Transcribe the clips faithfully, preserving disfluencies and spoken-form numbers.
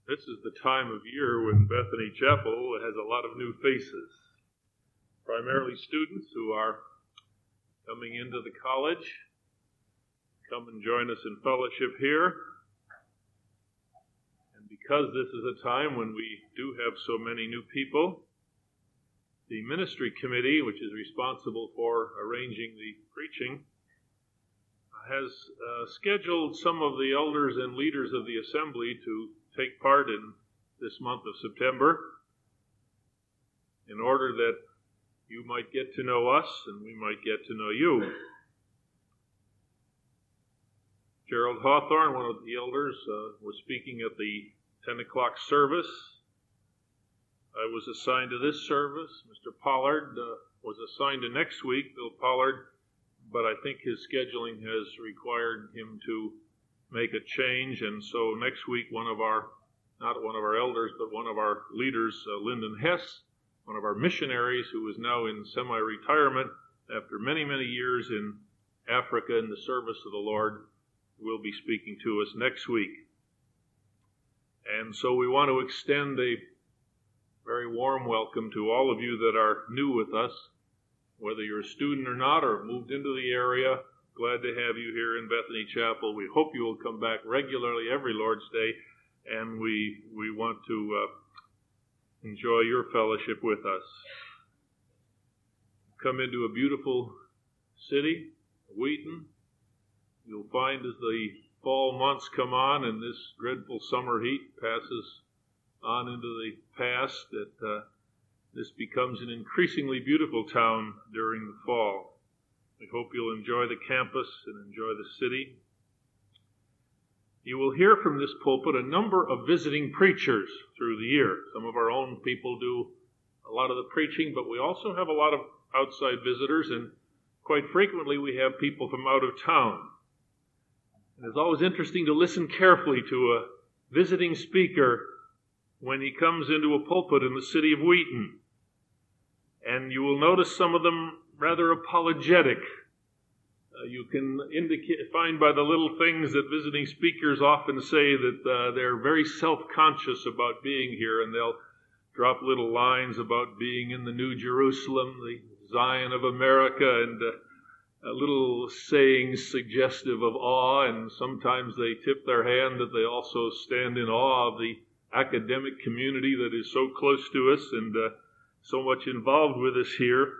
This is the time of year when Bethany Chapel has a lot of new faces, primarily students who are coming into the college. Come and join us in fellowship here. And because this is a time when we do have so many new people, the ministry committee, which is responsible for arranging the preaching, has uh, scheduled some of the elders and leaders of the assembly to take part in this month of September in order that you might get to know us and we might get to know you. Gerald Hawthorne, one of the elders, uh, was speaking at the ten o'clock service. I was assigned to this service. Mister Pollard uh, was assigned to next week, Bill Pollard, but I think his scheduling has required him to make a change, and so next week one of our, not one of our elders, but one of our leaders, uh, Lyndon Hess, one of our missionaries who is now in semi-retirement after many, many years in Africa in the service of the Lord, will be speaking to us next week. And so we want to extend a very warm welcome to all of you that are new with us, whether you're a student or not, or moved into the area. Glad to have you here in Bethany Chapel. We hope you will come back regularly every Lord's Day, and we we want to uh, enjoy your fellowship with us. Come into a beautiful city, Wheaton. You'll find as the fall months come on and this dreadful summer heat passes on into the past, that uh, this becomes an increasingly beautiful town during the fall. We hope you'll enjoy the campus and enjoy the city. You will hear from this pulpit a number of visiting preachers through the year. Some of our own people do a lot of the preaching, but we also have a lot of outside visitors, and quite frequently we have people from out of town. And it's always interesting to listen carefully to a visiting speaker when he comes into a pulpit in the city of Wheaton. And you will notice some of them rather apologetic. Uh, you can indicate, find by the little things that visiting speakers often say that uh, they're very self-conscious about being here, and they'll drop little lines about being in the New Jerusalem, the Zion of America, and uh, little sayings suggestive of awe, and sometimes they tip their hand that they also stand in awe of the academic community that is so close to us and uh, so much involved with us here.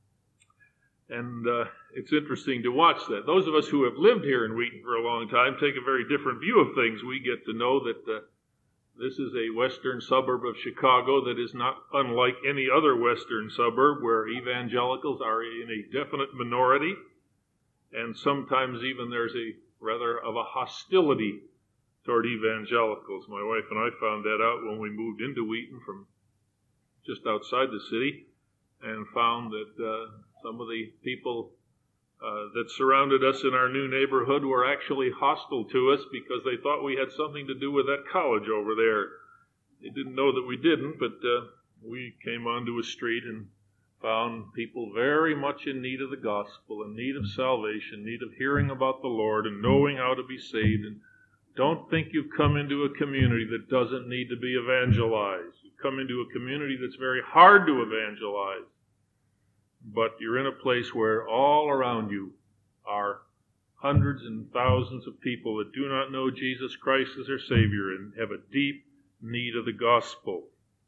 And uh, it's interesting to watch that. Those of us who have lived here in Wheaton for a long time take a very different view of things. We get to know that uh, this is a western suburb of Chicago that is not unlike any other western suburb, where evangelicals are in a definite minority, and sometimes even there's a rather of a hostility toward evangelicals. My wife and I found that out when we moved into Wheaton from just outside the city, and found that uh, some of the people uh, that surrounded us in our new neighborhood were actually hostile to us because they thought we had something to do with that college over there. They didn't know that we didn't, but uh, we came onto a street and found people very much in need of the gospel, in need of salvation, need of hearing about the Lord and knowing how to be saved. And don't think you've come into a community that doesn't need to be evangelized. You've come into a community that's very hard to evangelize. But you're in a place where all around you are hundreds and thousands of people that do not know Jesus Christ as their Savior and have a deep need of the gospel.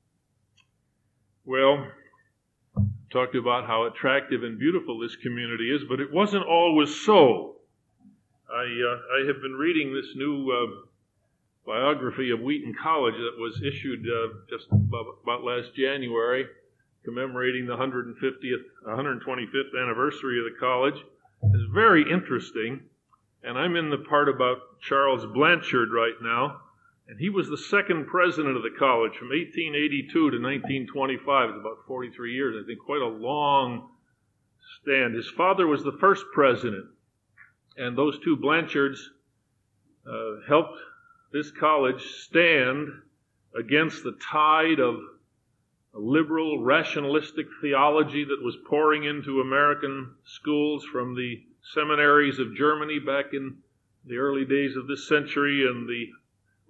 Well, talked about how attractive and beautiful this community is, but it wasn't always so. I uh, I have been reading this new uh, biography of Wheaton College that was issued uh, just about, about last January, commemorating the one hundred fiftieth, one hundred twenty-fifth anniversary of the college. It's very interesting, and I'm in the part about Charles Blanchard right now, and he was the second president of the college from eighteen eighty-two to nineteen twenty-five. It's about forty-three years, I think, quite a long stand. His father was the first president, and those two Blanchards uh, helped this college stand against the tide of a liberal, rationalistic theology that was pouring into American schools from the seminaries of Germany back in the early days of this century and the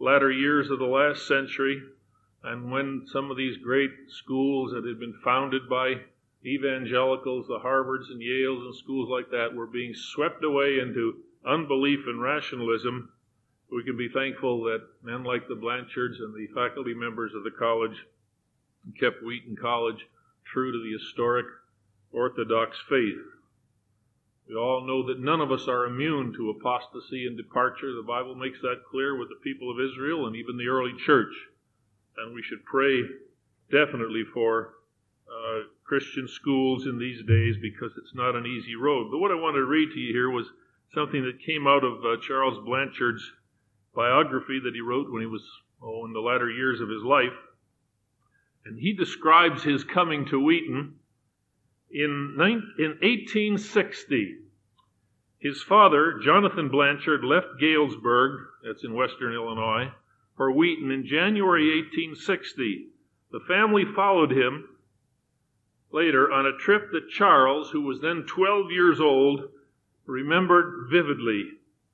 latter years of the last century, and when some of these great schools that had been founded by evangelicals, the Harvards and Yales and schools like that, were being swept away into unbelief and rationalism, we can be thankful that men like the Blanchards and the faculty members of the college kept Wheaton College true to the historic Orthodox faith. We all know that none of us are immune to apostasy and departure. The Bible makes that clear with the people of Israel and even the early church. And we should pray definitely for uh, Christian schools in these days, because it's not an easy road. But what I wanted to read to you here was something that came out of uh, Charles Blanchard's biography that he wrote when he was oh, in the latter years of his life. And he describes his coming to Wheaton in, in eighteen sixty. His father, Jonathan Blanchard, left Galesburg, that's in western Illinois, for Wheaton in January eighteen sixty. The family followed him later on a trip that Charles, who was then twelve years old, remembered vividly.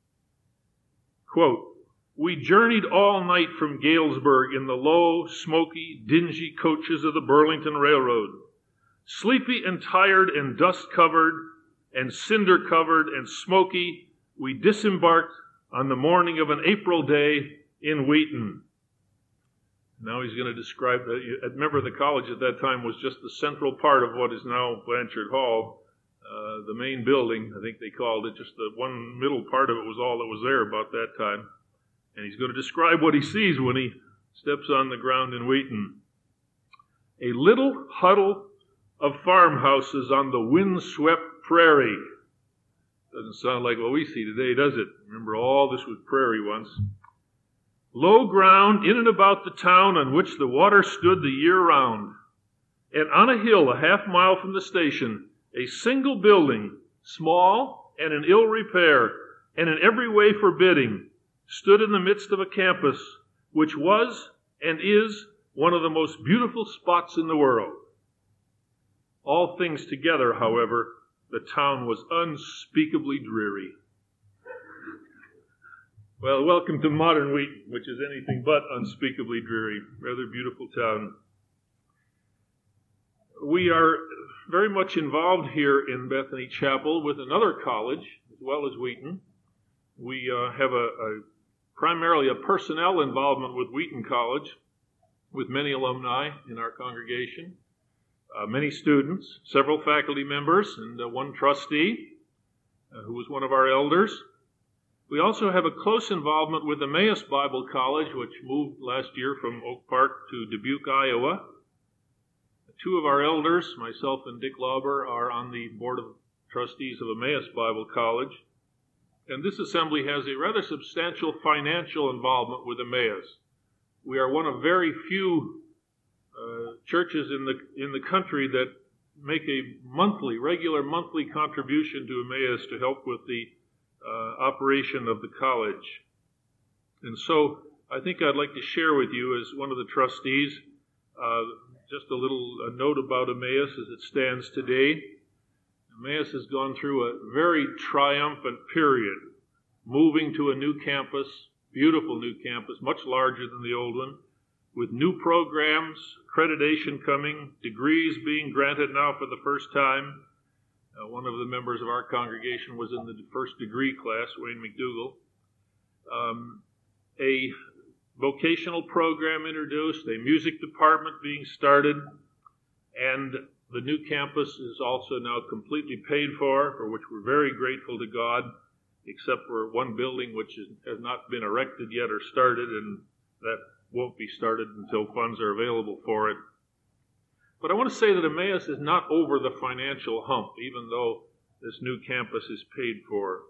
Quote, "We journeyed all night from Galesburg in the low, smoky, dingy coaches of the Burlington Railroad. Sleepy and tired and dust-covered and cinder-covered and smoky, we disembarked on the morning of an April day in Wheaton." Now he's going to describe, the, remember the college at that time was just the central part of what is now Blanchard Hall, uh, the main building, I think they called it, just the one middle part of it was all that was there about that time. And he's going to describe what he sees when he steps on the ground in Wheaton. A little huddle of farmhouses on the wind-swept prairie. Doesn't sound like what we see today, does it? Remember, all this was prairie once. Low ground in and about the town on which the water stood the year round. And on a hill a half mile from the station, a single building, small and in ill repair, and in every way forbidding, stood in the midst of a campus which was and is one of the most beautiful spots in the world. All things together, however, the town was unspeakably dreary. Well, welcome to modern Wheaton, which is anything but unspeakably dreary. Rather beautiful town. We are very much involved here in Bethany Chapel with another college, as well as Wheaton. We uh, have a, a primarily a personnel involvement with Wheaton College, with many alumni in our congregation, uh, many students, several faculty members, and uh, one trustee uh, who was one of our elders. We also have a close involvement with Emmaus Bible College, which moved last year from Oak Park to Dubuque, Iowa. Two of our elders, myself and Dick Lauber, are on the board of trustees of Emmaus Bible College. And this assembly has a rather substantial financial involvement with Emmaus. We are one of very few uh, churches in the in the country that make a monthly, regular monthly contribution to Emmaus to help with the uh, operation of the college. And so I think I'd like to share with you, as one of the trustees, uh, just a little a note about Emmaus as it stands today. Emmaus has gone through a very triumphant period, moving to a new campus, beautiful new campus, much larger than the old one, with new programs, accreditation coming, degrees being granted now for the first time. Uh, one of the members of our congregation was in the first degree class, Wayne McDougall. Um, a vocational program introduced, a music department being started, and the new campus is also now completely paid for, for which we're very grateful to God, except for one building which is, has not been erected yet or started, and that won't be started until funds are available for it. But I want to say that Emmaus is not over the financial hump, even though this new campus is paid for.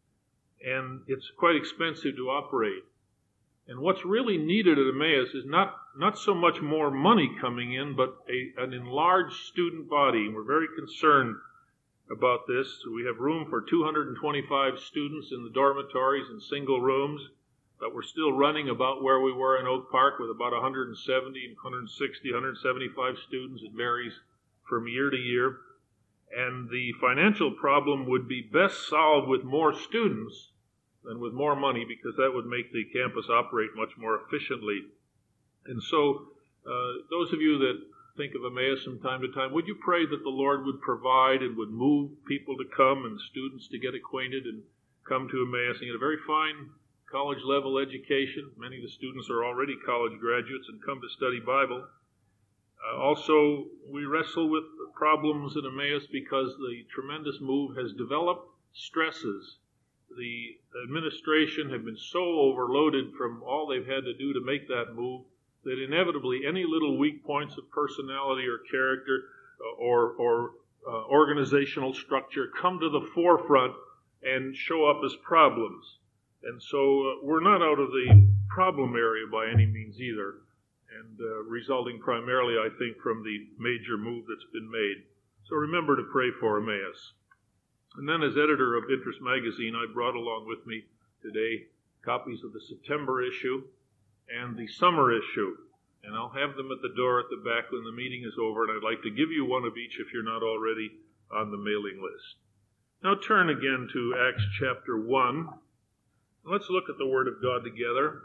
And it's quite expensive to operate. And what's really needed at Emmaus is not, not so much more money coming in, but a, an enlarged student body. And we're very concerned about this. We have room for two hundred twenty-five students in the dormitories and single rooms, but we're still running about where we were in Oak Park with about one hundred seventy, one hundred sixty, one hundred seventy-five students. It varies from year to year. And the financial problem would be best solved with more students than with more money, because that would make the campus operate much more efficiently. And so, uh, those of you that think of Emmaus from time to time, would you pray that the Lord would provide and would move people to come and students to get acquainted and come to Emmaus and get a very fine college-level education. Many of the students are already college graduates and come to study Bible. Uh, also, we wrestle with problems in Emmaus because the tremendous move has developed stresses. The administration have been so overloaded from all they've had to do to make that move that inevitably any little weak points of personality or character uh, or, or uh, organizational structure come to the forefront and show up as problems. And so uh, we're not out of the problem area by any means either, and uh, resulting primarily, I think, from the major move that's been made. So remember to pray for Emmaus. And then, as editor of Interest Magazine, I brought along with me today copies of the September issue and the summer issue. And I'll have them at the door at the back when the meeting is over, and I'd like to give you one of each if you're not already on the mailing list. Now turn again to Acts chapter one. Let's look at the Word of God together.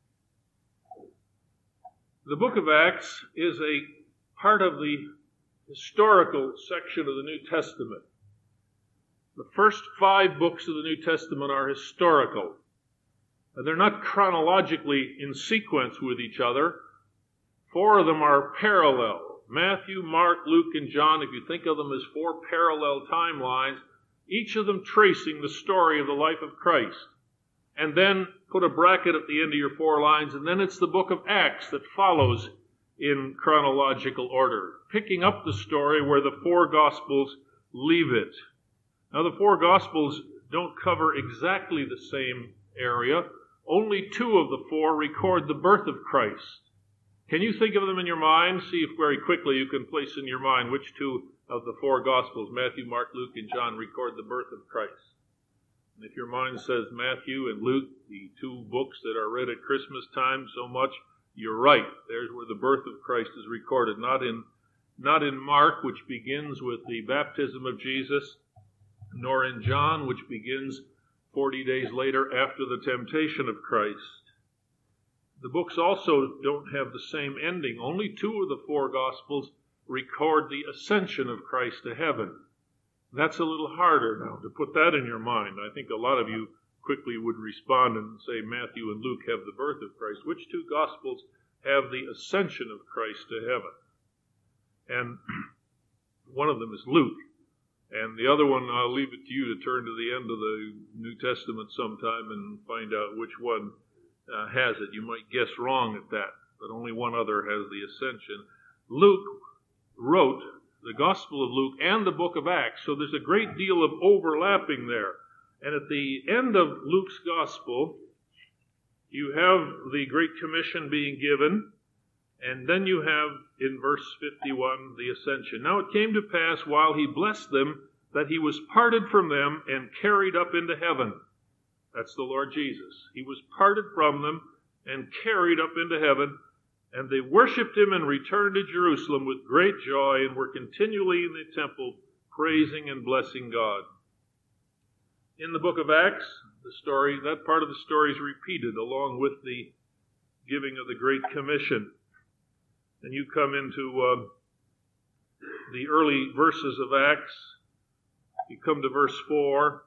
The book of Acts is a part of the historical section of the New Testament. The first five books of the New Testament are historical. And they're not chronologically in sequence with each other. Four of them are parallel. Matthew, Mark, Luke, and John, if you think of them as four parallel timelines, each of them tracing the story of the life of Christ. And then put a bracket at the end of your four lines, and then it's the book of Acts that follows in chronological order, picking up the story where the four Gospels leave it. Now, the four Gospels don't cover exactly the same area. Only two of the four record the birth of Christ. Can you think of them in your mind? See if very quickly you can place in your mind which two of the four Gospels, Matthew, Mark, Luke, and John, record the birth of Christ. And if your mind says Matthew and Luke, the two books that are read at Christmas time so much, you're right. There's where the birth of Christ is recorded. Not in, not in Mark, which begins with the baptism of Jesus, nor in John, which begins forty days later after the temptation of Christ. The books also don't have the same ending. Only two of the four Gospels record the ascension of Christ to heaven. That's a little harder now to put that in your mind. I think a lot of you quickly would respond and say Matthew and Luke have the birth of Christ. Which two Gospels have the ascension of Christ to heaven? And one of them is Luke. And the other one, I'll leave it to you to turn to the end of the New Testament sometime and find out which one uh, has it. You might guess wrong at that, but only one other has the ascension. Luke wrote the Gospel of Luke and the book of Acts, so there's a great deal of overlapping there. And at the end of Luke's Gospel, you have the Great Commission being given, and then you have, in verse fifty-one, the ascension. Now it came to pass, while he blessed them, that he was parted from them and carried up into heaven. That's the Lord Jesus. He was parted from them and carried up into heaven, and they worshipped him and returned to Jerusalem with great joy and were continually in the temple praising and blessing God. In the book of Acts, the story, that part of the story is repeated along with the giving of the Great Commission. And you come into uh, the early verses of Acts. You come to verse four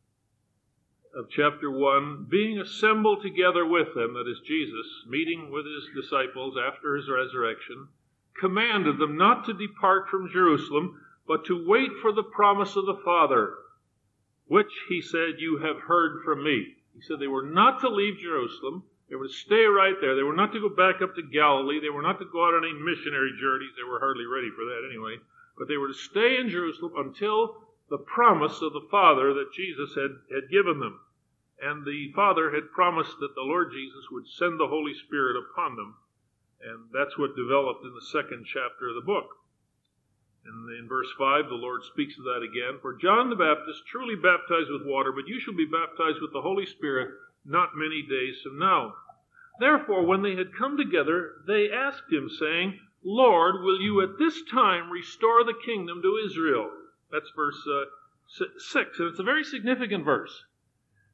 of chapter one. Being assembled together with them, that is Jesus, meeting with his disciples after his resurrection, commanded them not to depart from Jerusalem, but to wait for the promise of the Father, which, he said, you have heard from me. He said they were not to leave Jerusalem. They were to stay right there. They were not to go back up to Galilee. They were not to go out on any missionary journeys. They were hardly ready for that anyway. But they were to stay in Jerusalem until the promise of the Father that Jesus had, had given them. And the Father had promised that the Lord Jesus would send the Holy Spirit upon them. And that's what developed in the second chapter of the book. And in verse five, the Lord speaks of that again. For John the Baptist truly baptized with water, but you shall be baptized with the Holy Spirit not many days from now. Therefore, when they had come together, they asked him, saying, Lord, will you at this time restore the kingdom to Israel? That's verse uh, six, and it's a very significant verse.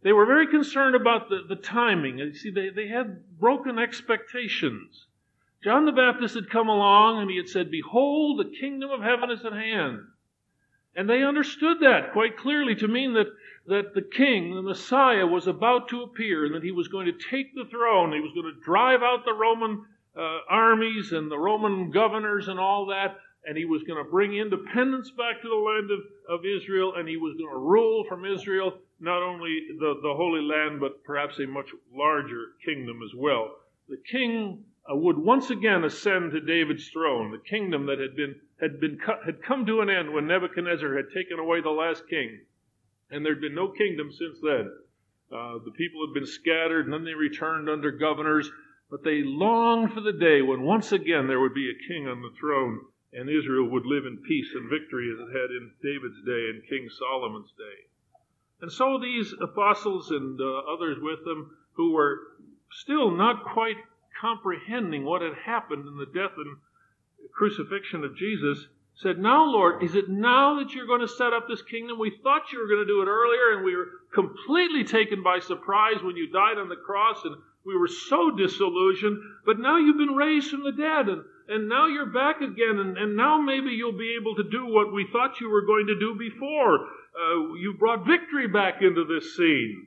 They were very concerned about the, the timing. You see, they, they had broken expectations. John the Baptist had come along and he had said, "Behold, the kingdom of heaven is at hand." And they understood that quite clearly to mean that, that the king, the Messiah, was about to appear and that he was going to take the throne. He was going to drive out the Roman uh, armies and the Roman governors and all that. And he was going to bring independence back to the land of, of Israel. And he was going to rule from Israel, not only the, the Holy Land, but perhaps a much larger kingdom as well. The king uh, would once again ascend to David's throne, the kingdom that had been had been had come to an end when Nebuchadnezzar had taken away the last king. And there had been no kingdom since then. Uh, the people had been scattered, and then they returned under governors. But they longed for the day when once again there would be a king on the throne, and Israel would live in peace and victory as it had in David's day and King Solomon's day. And so these apostles and uh, others with them who were still not quite comprehending what had happened in the death and crucifixion of Jesus said, "Now, Lord, is it now that you're going to set up this kingdom? We thought you were going to do it earlier, and we were completely taken by surprise when you died on the cross, and we were so disillusioned. But now you've been raised from the dead, and, and now you're back again, and, and now maybe you'll be able to do what we thought you were going to do before. Uh, you brought victory back into this scene."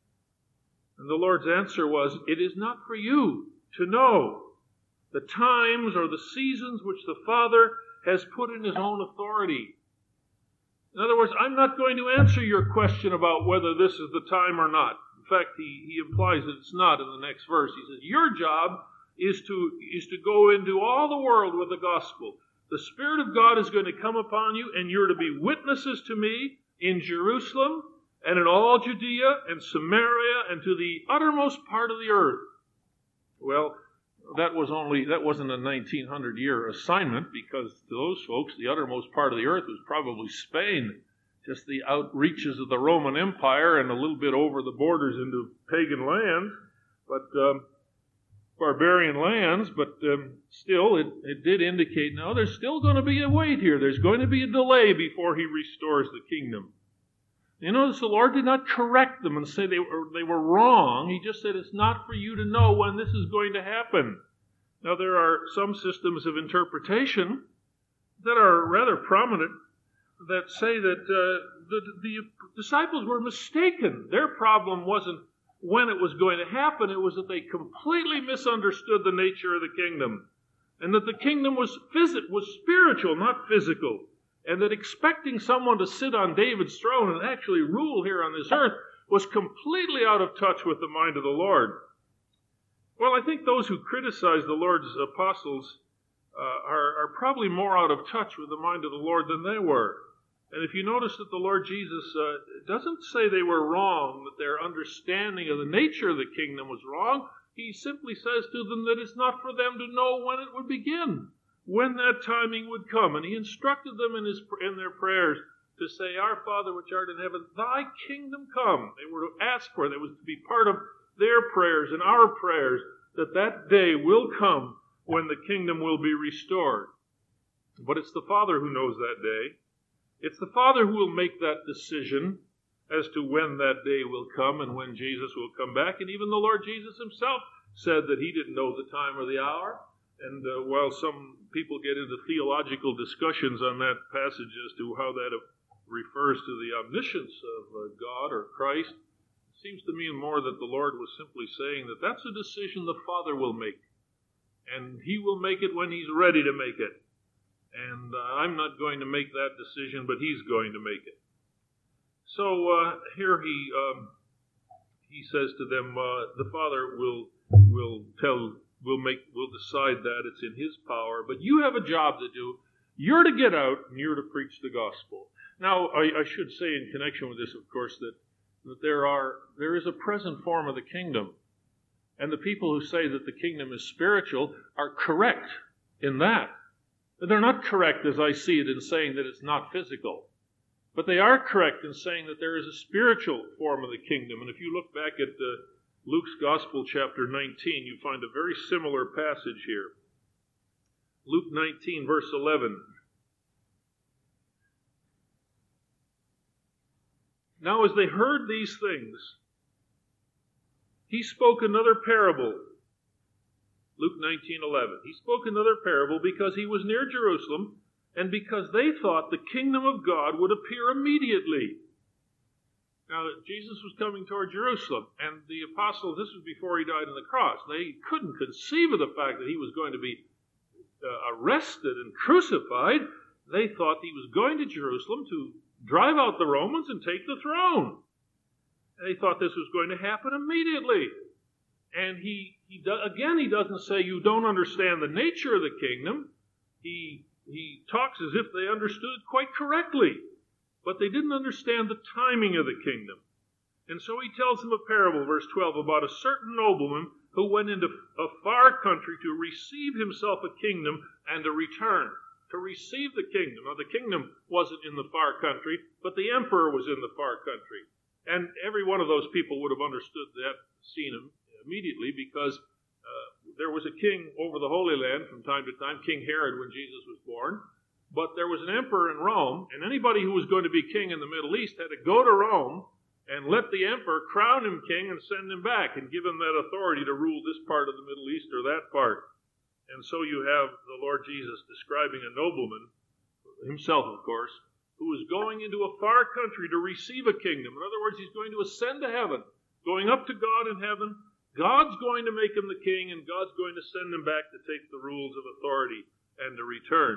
And the Lord's answer was, "It is not for you to know the times or the seasons which the Father has put in His own authority." In other words, I'm not going to answer your question about whether this is the time or not. In fact, he, he implies that it's not in the next verse. He says, your job is to, is to go into all the world with the gospel. The Spirit of God is going to come upon you, and you're to be witnesses to me in Jerusalem and in all Judea and Samaria and to the uttermost part of the earth. Well, that was only that wasn't a nineteen hundred year assignment, because to those folks, the uttermost part of the earth was probably Spain, just the outreaches of the Roman Empire and a little bit over the borders into pagan lands, but um, barbarian lands. But um, still, it, it did indicate now there's still going to be a wait here. There's going to be a delay before He restores the kingdom. You notice the Lord did not correct them and say they were, they were wrong. He just said it's not for you to know when this is going to happen. Now, there are some systems of interpretation that are rather prominent that say that uh, the, the disciples were mistaken. Their problem wasn't when it was going to happen. It was that they completely misunderstood the nature of the kingdom, and that the kingdom was phys- was spiritual, not physical. And that expecting someone to sit on David's throne and actually rule here on this earth was completely out of touch with the mind of the Lord. Well, I think those who criticize the Lord's apostles uh, are, are probably more out of touch with the mind of the Lord than they were. And if you notice that the Lord Jesus uh, doesn't say they were wrong, that their understanding of the nature of the kingdom was wrong, He simply says to them that it's not for them to know when it would begin, when that timing would come. And He instructed them in, his, in their prayers to say, "Our Father which art in heaven, Thy kingdom come." They were to ask for it. It was to be part of their prayers and our prayers, that that day will come when the kingdom will be restored. But it's the Father who knows that day. It's the Father who will make that decision as to when that day will come and when Jesus will come back. And even the Lord Jesus Himself said that He didn't know the time or the hour. And uh, while some people get into theological discussions on that passage as to how that refers to the omniscience of uh, God or Christ, it seems to me more that the Lord was simply saying that that's a decision the Father will make. And He will make it when He's ready to make it. And uh, I'm not going to make that decision, but He's going to make it. So uh, here he um, he says to them, uh, the Father will will tell. We'll make, we'll decide that. It's in His power. But you have a job to do. You're to get out and you're to preach the gospel. Now, I, I should say in connection with this, of course, that, that there are there is a present form of the kingdom. And the people who say that the kingdom is spiritual are correct in that. They're not correct, as I see it, in saying that it's not physical. But they are correct in saying that there is a spiritual form of the kingdom. And if you look back at the Luke's Gospel, chapter nineteen, you find a very similar passage here. Luke nineteen, verse eleven. Now as they heard these things, he spoke another parable. Luke nineteen eleven. He spoke another parable because he was near Jerusalem and because they thought the kingdom of God would appear immediately. Now, Jesus was coming toward Jerusalem, and the apostles, this was before he died on the cross, they couldn't conceive of the fact that he was going to be uh, arrested and crucified. They thought he was going to Jerusalem to drive out the Romans and take the throne. And they thought this was going to happen immediately. And he, he do, again, he doesn't say you don't understand the nature of the kingdom. He, he talks as if they understood it quite correctly. But they didn't understand the timing of the kingdom. And so he tells them a parable, verse twelve, about a certain nobleman who went into a far country to receive himself a kingdom and to return. To receive the kingdom. Now, the kingdom wasn't in the far country, but the emperor was in the far country. And every one of those people would have understood that scene immediately, because uh, there was a king over the Holy Land from time to time, King Herod, when Jesus was born. But there was an emperor in Rome, and anybody who was going to be king in the Middle East had to go to Rome and let the emperor crown him king and send him back and give him that authority to rule this part of the Middle East or that part. And so you have the Lord Jesus describing a nobleman, himself of course, who is going into a far country to receive a kingdom. In other words, he's going to ascend to heaven, going up to God in heaven. God's going to make him the king, and God's going to send him back to take the rules of authority and to return.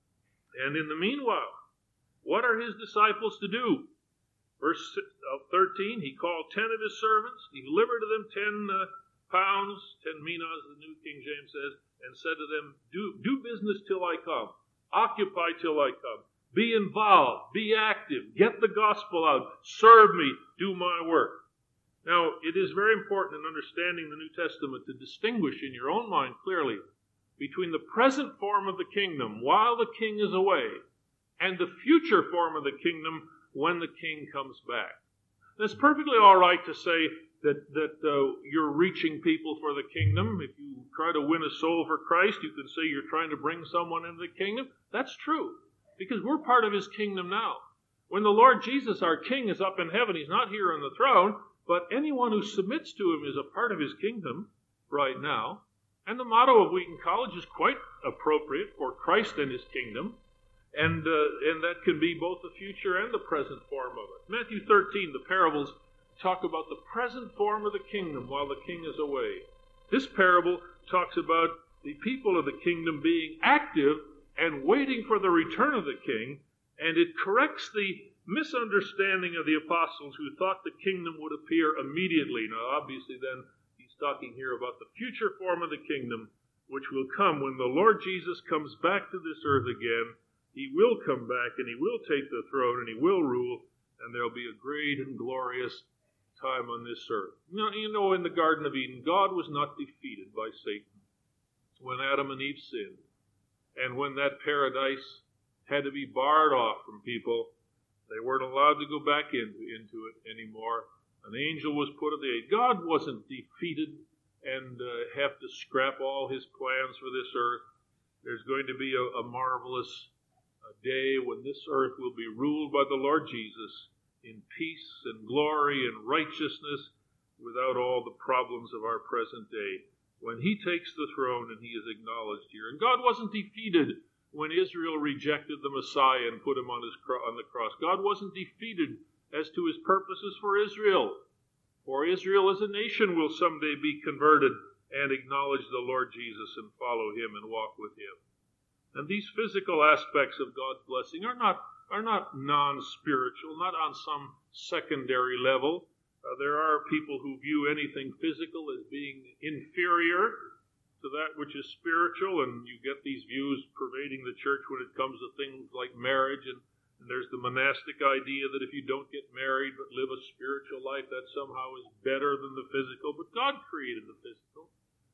And in the meanwhile, what are his disciples to do? Verse thirteen, he called ten of his servants, he delivered to them ten uh, pounds, ten minas, the New King James says, and said to them, do, do business till I come. Occupy till I come. Be involved. Be active. Get the gospel out. Serve me. Do my work. Now, it is very important in understanding the New Testament to distinguish in your own mind clearly between the present form of the kingdom while the king is away and the future form of the kingdom when the king comes back. And it's perfectly all right to say that, that uh, you're reaching people for the kingdom. If you try to win a soul for Christ, you can say you're trying to bring someone into the kingdom. That's true, because we're part of his kingdom now. When the Lord Jesus, our King, is up in heaven, he's not here on the throne, but anyone who submits to him is a part of his kingdom right now. And the motto of Wheaton College is quite appropriate for Christ and his kingdom. And, uh, and that can be both the future and the present form of it. Matthew thirteen, the parables talk about the present form of the kingdom while the king is away. This parable talks about the people of the kingdom being active and waiting for the return of the king. And it corrects the misunderstanding of the apostles who thought the kingdom would appear immediately. Now, obviously, then, he's talking here about the future form of the kingdom, which will come when the Lord Jesus comes back to this earth again. He will come back, and he will take the throne, and he will rule, and there'll be a great and glorious time on this earth. Now, you know, in the Garden of Eden, God was not defeated by Satan when Adam and Eve sinned, and when that paradise had to be barred off from people. They weren't allowed to go back into, into it anymore. An angel was put at the gate. God wasn't defeated and uh, have to scrap all his plans for this earth. There's going to be a, a marvelous uh, day when this earth will be ruled by the Lord Jesus in peace and glory and righteousness without all the problems of our present day. When he takes the throne and he is acknowledged here. And God wasn't defeated when Israel rejected the Messiah and put him on, his cro- on the cross. God wasn't defeated as to his purposes for Israel. For Israel as a nation will someday be converted and acknowledge the Lord Jesus and follow him and walk with him. And these physical aspects of God's blessing are not, are not non-spiritual, not on some secondary level. Uh, there are people who view anything physical as being inferior to that which is spiritual, and you get these views pervading the church when it comes to things like marriage, and, and there's the monastic idea that if you don't get married but live a spiritual life, that somehow is better than the physical. But God created the physical,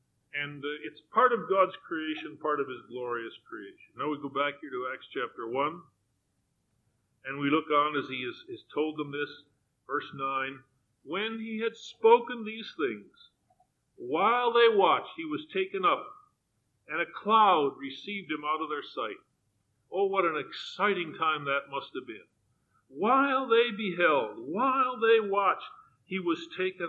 and uh, it's part of God's creation, part of his glorious creation. Now we go back here to Acts chapter one, and we look on as he has, has told them this, verse nine, when he had spoken these things, while they watched, he was taken up, and a cloud received him out of their sight. Oh, what an exciting time that must have been. While they beheld, while they watched, he was taken up.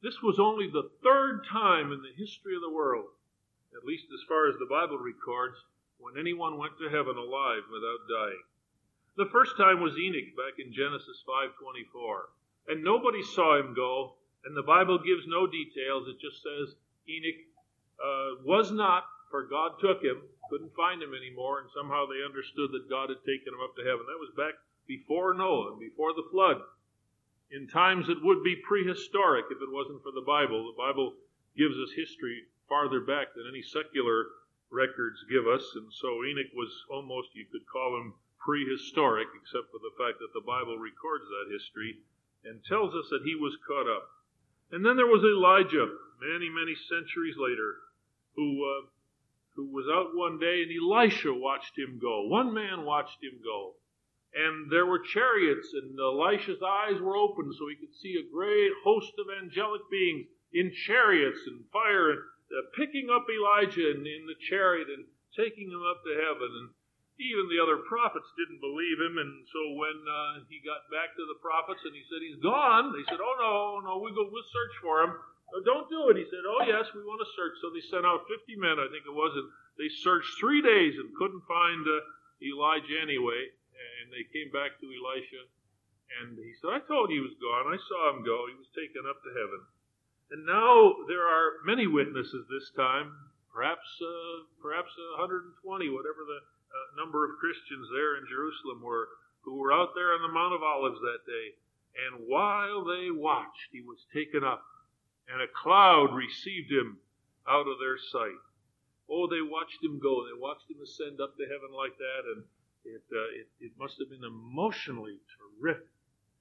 This was only the third time in the history of the world, at least as far as the Bible records, when anyone went to heaven alive without dying. The first time was Enoch back in Genesis five twenty-four. And nobody saw him go, and the Bible gives no details. It just says Enoch uh, was not, for God took him, couldn't find him anymore, and somehow they understood that God had taken him up to heaven. That was back before Noah, before the flood, in times that would be prehistoric if it wasn't for the Bible. The Bible gives us history farther back than any secular records give us, and so Enoch was almost, you could call him prehistoric, except for the fact that the Bible records that history and tells us that he was caught up. And then there was Elijah, many, many centuries later, who uh, who was out one day, and Elisha watched him go. One man watched him go. And there were chariots, and Elisha's eyes were open so he could see a great host of angelic beings in chariots and fire, and uh, picking up Elijah in, in the chariot and taking him up to heaven. And even the other prophets didn't believe him, and so when uh, he got back to the prophets and he said, he's gone, they said, oh no, no, we go, we'll search for him. No, don't do it. He said, oh yes, we want to search. So they sent out fifty men, I think it was, and they searched three days and couldn't find uh, Elijah anyway. And they came back to Elisha, and he said, I told you he was gone. I saw him go. He was taken up to heaven. And now there are many witnesses this time, perhaps uh, perhaps one hundred twenty, whatever the uh, number of Christians there in Jerusalem were, who were out there on the Mount of Olives that day. And while they watched, he was taken up, and a cloud received him out of their sight. Oh, they watched him go. They watched him ascend up to heaven like that, and it uh, it, it must have been emotionally terrific.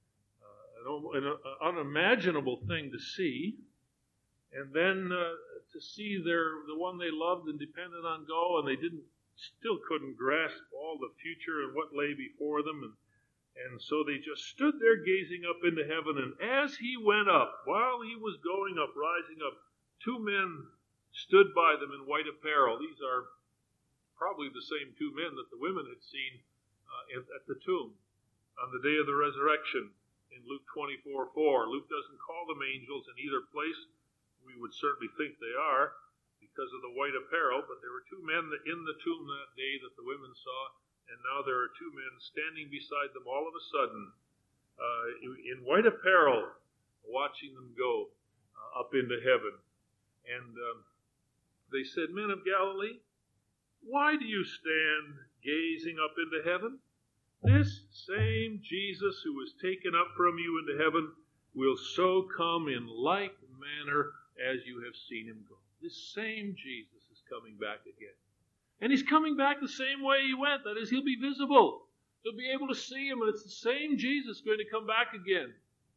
Uh, an, an unimaginable thing to see. And then uh, to see their the one they loved and depended on go, and they didn't, still couldn't grasp all the future and what lay before them, and and so they just stood there gazing up into heaven. And as he went up, while he was going up, rising up, two men stood by them in white apparel. These are probably the same two men that the women had seen uh, at, at the tomb on the day of the resurrection in Luke twenty-four four. Luke doesn't call them angels in either place. We would certainly think they are because of the white apparel, but there were two men in the tomb that day that the women saw, and now there are two men standing beside them all of a sudden uh, in white apparel, watching them go uh, up into heaven. And um, they said, Men of Galilee, why do you stand gazing up into heaven? This same Jesus who was taken up from you into heaven will so come in like manner as you have seen him go. This same Jesus is coming back again. And he's coming back the same way he went. That is, he'll be visible. You'll be able to see him, and it's the same Jesus going to come back again.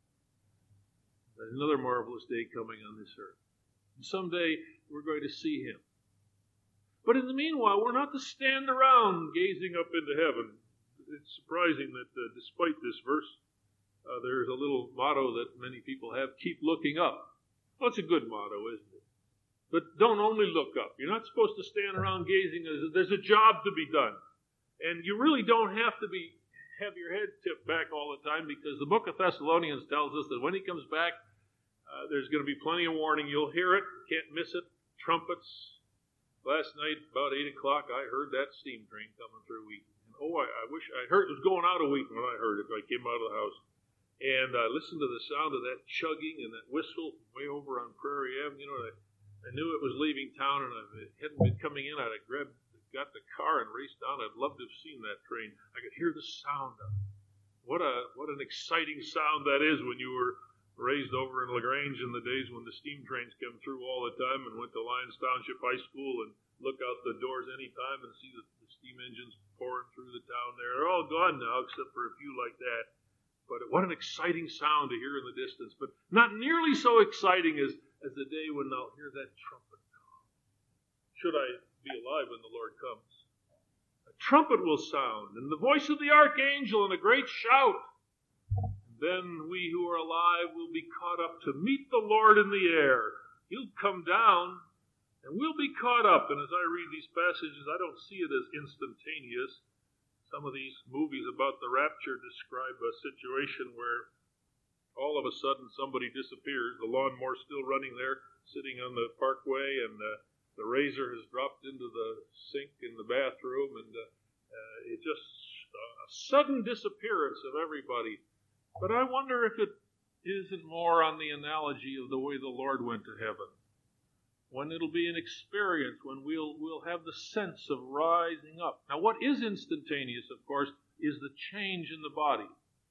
There's another marvelous day coming on this earth. And someday we're going to see him. But in the meanwhile, we're not to stand around gazing up into heaven. It's surprising that uh, despite this verse, uh, there's a little motto that many people have, keep looking up. Well, it's a good motto, isn't it? But don't only look up. You're not supposed to stand around gazing. There's a job to be done. And you really don't have to be have your head tipped back all the time, because the book of Thessalonians tells us that when he comes back, uh, there's going to be plenty of warning. You'll hear it. Can't miss it. Trumpets. Last night, about eight o'clock, I heard that steam train coming through Wheaton. And oh, I, I wish I heard it was going out of Wheaton when I heard it. I came out of the house. And I listened to the sound of that chugging and that whistle way over on Prairie Avenue. You know, I, I knew it was leaving town, and if it hadn't been coming in, I'd have grabbed, got the car and raced down. I'd love to have seen that train. I could hear the sound of it. What a what an exciting sound that is when you were raised over in LaGrange in the days when the steam trains came through all the time, and went to Lyons Township High School and look out the doors any time and see the, the steam engines pouring through the town there. They're all gone now, except for a few like that. But what an exciting sound to hear in the distance. But not nearly so exciting as, as the day when I'll hear that trumpet call. Should I be alive when the Lord comes? A trumpet will sound, and the voice of the archangel, and a great shout. Then we who are alive will be caught up to meet the Lord in the air. He'll come down, and we'll be caught up. And as I read these passages, I don't see it as instantaneous. Some of these movies about the rapture describe a situation where all of a sudden somebody disappears. The lawnmower's still running there, sitting on the parkway, and uh, the razor has dropped into the sink in the bathroom, and uh, uh, it just uh, a sudden disappearance of everybody. But I wonder if it isn't more on the analogy of the way the Lord went to heaven, when it'll be an experience, when we'll we'll have the sense of rising up. Now, what is instantaneous, of course, is the change in the body.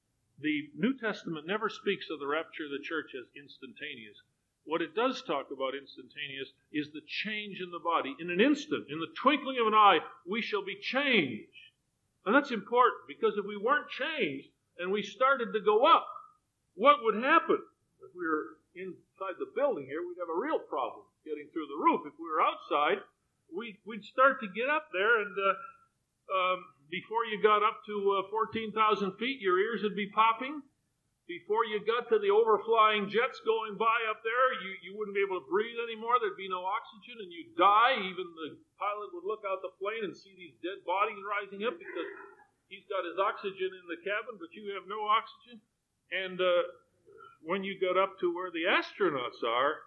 The New Testament never speaks of the rapture of the church as instantaneous. What it does talk about instantaneous is the change in the body. In an instant, in the twinkling of an eye, we shall be changed. And that's important, because if we weren't changed and we started to go up, what would happen? If we were inside the building here, we'd have a real problem getting through the roof. If we were outside, we, we'd start to get up there, and uh, um, before you got up to uh, fourteen thousand feet, your ears would be popping. Before you got to the overflying jets going by up there, you, you wouldn't be able to breathe anymore. There'd be no oxygen, and you'd die. Even the pilot would look out the plane and see these dead bodies rising up because he's got his oxygen in the cabin, but you have no oxygen. And uh, when you got up to where the astronauts are,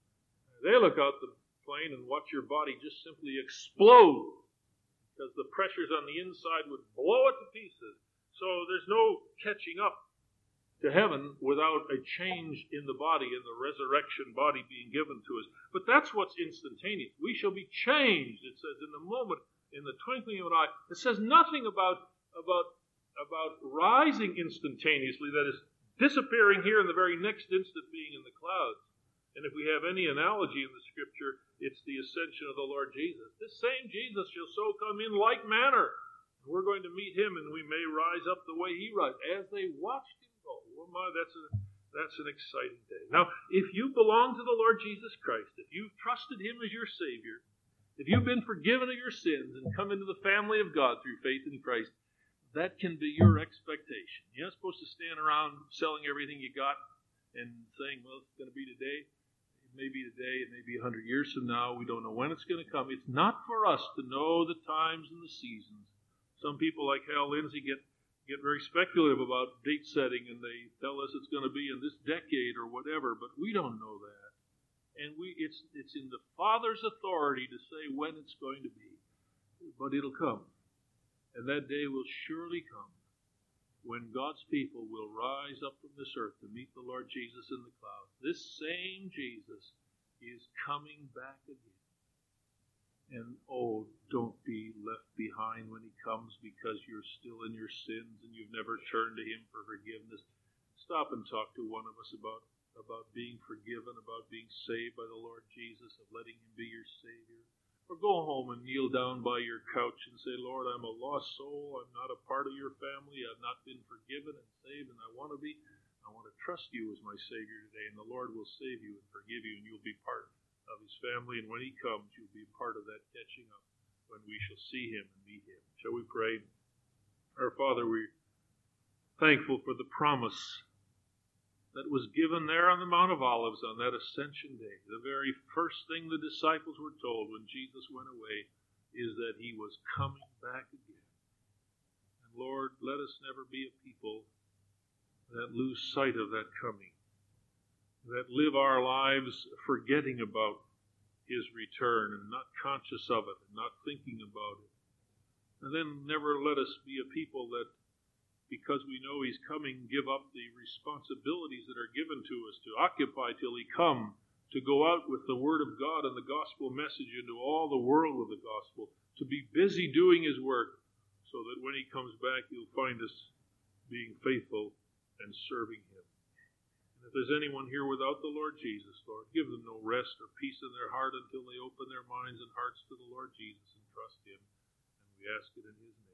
they look out the plane and watch your body just simply explode, because the pressures on the inside would blow it to pieces. So there's no catching up to heaven without a change in the body and the resurrection body being given to us. But that's what's instantaneous. We shall be changed, it says, in the moment, in the twinkling of an eye. It says nothing about, about, about rising instantaneously, that is, disappearing here and the very next instant being in the clouds. And if we have any analogy in the Scripture, it's the ascension of the Lord Jesus. This same Jesus shall so come in like manner. We're going to meet him, and we may rise up the way he rises. As they watched him go, oh my, that's a, that's an exciting day. Now, if you belong to the Lord Jesus Christ, if you've trusted him as your Savior, if you've been forgiven of your sins and come into the family of God through faith in Christ, that can be your expectation. You're not supposed to stand around selling everything you got and saying, well, it's going to be today. It may be today. It may be a hundred years from now. We don't know when it's going to come. It's not for us to know the times and the seasons. Some people like Hal Lindsey get, get very speculative about date setting, and they tell us it's going to be in this decade or whatever, but we don't know that. And we it's it's in the Father's authority to say when it's going to be. But it'll come. And that day will surely come when God's people will rise up from this earth to meet the Lord Jesus in the clouds. This same Jesus is coming back again. And oh, don't be left behind when he comes because you're still in your sins and you've never turned to him for forgiveness. Stop and talk to one of us about, about being forgiven, about being saved by the Lord Jesus, of letting him be your Savior. Or go home and kneel down by your couch and say, Lord, I'm a lost soul. I'm not a part of your family. I've not been forgiven and saved, and I want to be. I want to trust you as my Savior today, and the Lord will save you and forgive you, and you'll be part of his family. And when he comes, you'll be part of that catching up when we shall see him and meet him. Shall we pray? Our Father, we're thankful for the promise that was given there on the Mount of Olives on that Ascension Day. The very first thing the disciples were told when Jesus went away is that he was coming back again. And Lord, let us never be a people that lose sight of that coming, that live our lives forgetting about his return and not conscious of it and not thinking about it. And then never let us be a people that, because we know he's coming, give up the responsibilities that are given to us to occupy till he come, to go out with the Word of God and the gospel message into all the world with the gospel, to be busy doing his work, so that when he comes back, you'll find us being faithful and serving him. And if there's anyone here without the Lord Jesus, Lord, give them no rest or peace in their heart until they open their minds and hearts to the Lord Jesus and trust him. And we ask it in his name.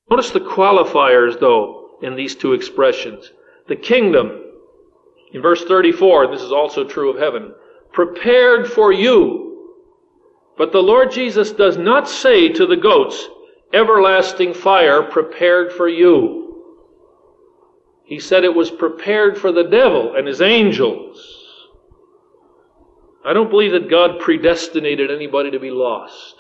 Notice the qualifiers, though, in these two expressions. The kingdom, in verse thirty-four, and this is also true of heaven, prepared for you. But the Lord Jesus does not say to the goats, everlasting fire prepared for you. He said it was prepared for the devil and his angels. I don't believe that God predestinated anybody to be lost.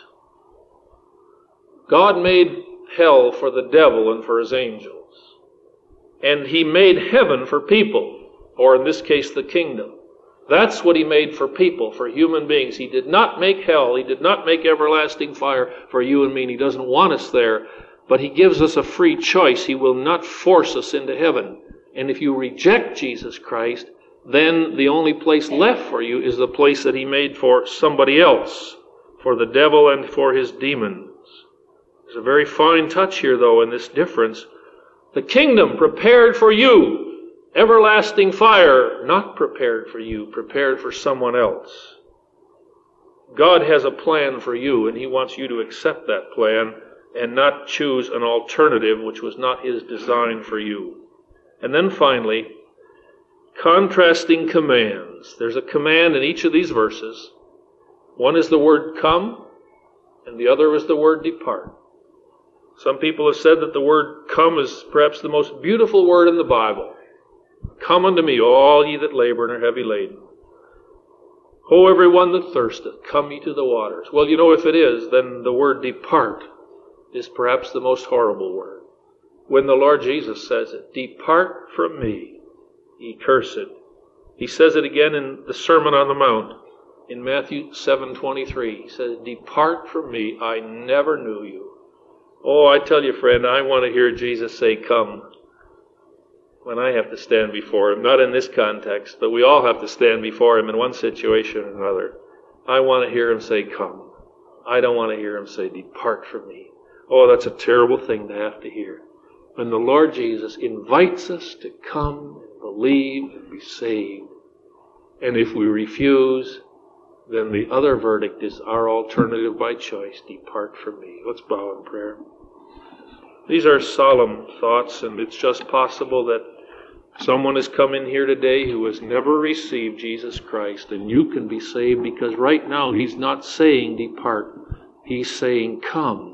God made hell for the devil and for his angels. And he made heaven for people, or in this case the kingdom. That's what he made for people, for human beings. He did not make hell. He did not make everlasting fire for you and me. And he doesn't want us there, but he gives us a free choice. He will not force us into heaven. And if you reject Jesus Christ, then the only place left for you is the place that he made for somebody else, for the devil and for his demons. There's a very fine touch here, though, in this difference. The kingdom prepared for you. Everlasting fire, not prepared for you, prepared for someone else. God has a plan for you, and he wants you to accept that plan and not choose an alternative which was not his design for you. And then finally, contrasting commands. There's a command in each of these verses. One is the word come, and the other is the word depart. Some people have said that the word come is perhaps the most beautiful word in the Bible. Come unto me, all ye that labor and are heavy laden. Ho, every one that thirsteth, come ye to the waters. Well, you know, if it is, then the word depart is perhaps the most horrible word. When the Lord Jesus says it, depart from me, ye cursed. He says it again in the Sermon on the Mount in Matthew seven twenty-three. He says, depart from me, I never knew you. Oh, I tell you, friend, I want to hear Jesus say, come, when I have to stand before him. Not in this context, but we all have to stand before him in one situation or another. I want to hear him say, come. I don't want to hear him say, depart from me. Oh, that's a terrible thing to have to hear. When the Lord Jesus invites us to come and believe and be saved, and if we refuse, then the other verdict is our alternative by choice, depart from me. Let's bow in prayer. These are solemn thoughts, and it's just possible that someone has come in here today who has never received Jesus Christ, and you can be saved because right now he's not saying depart. He's saying come.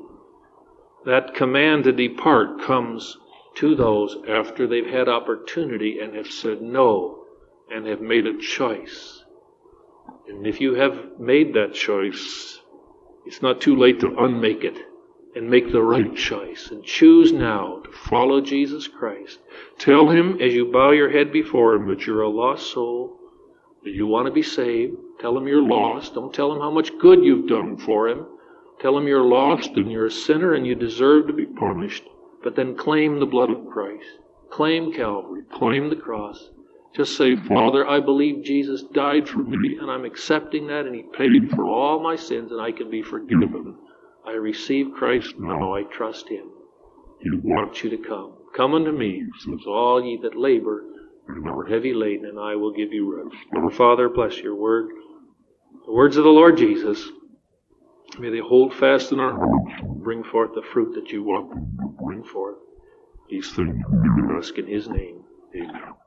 That command to depart comes to those after they've had opportunity and have said no and have made a choice. And if you have made that choice, it's not too late to unmake it and make the right choice and choose now to follow Jesus Christ. Tell him as you bow your head before him that you're a lost soul, that you want to be saved. Tell him you're lost. Don't tell him how much good you've done for him. Tell him you're lost and you're a sinner and you deserve to be punished. But then claim the blood of Christ. Claim Calvary. Claim the cross. Just say, Father, I believe Jesus died for me and I'm accepting that and he paid for all my sins and I can be forgiven. I receive Christ now. I trust him. He wants you to come. Come unto me, all ye that labor and are heavy laden, and I will give you rest. Our Father, bless your word. The words of the Lord Jesus, may they hold fast in our hearts and bring forth the fruit that you want to bring forth. These things we ask in his name. Amen.